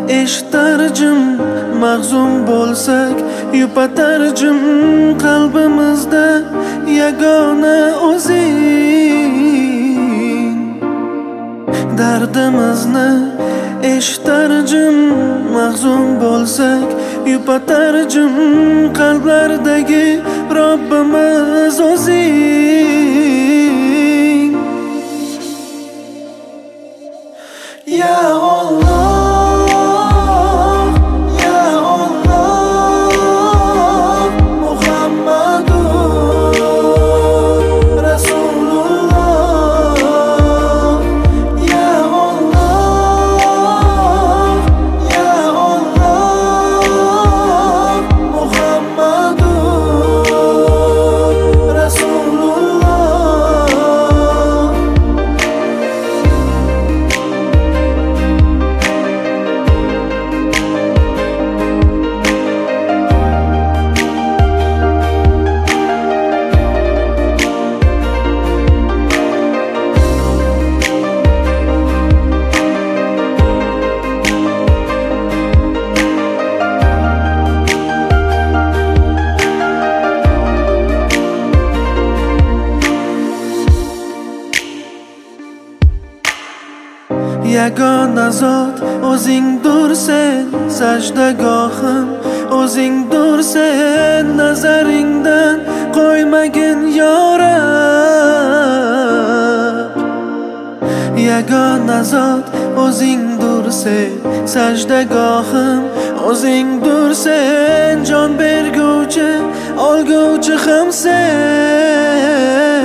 eshitar jim mahzun bo'lsak, yupatar jim qalbimizda yagona o'zing. Dardimizni eshitar jim mahzun bo'lsak, yupatar jim qalblardagi Robbimiz o'zing. Ya Allah, ya Allah, Muhammadur Rasulullah. Ya Allah, ya Allah, Muhammadur Rasulullah. Yagona zot o'zingdur sen, sajdagohim o'zingdur sen, nazaringdan qo'ymagin yo Rab. Yagona zot o'zingdur sen, sajdagohim o'zingdur sen, jon berguvchi olguvchi ham sen.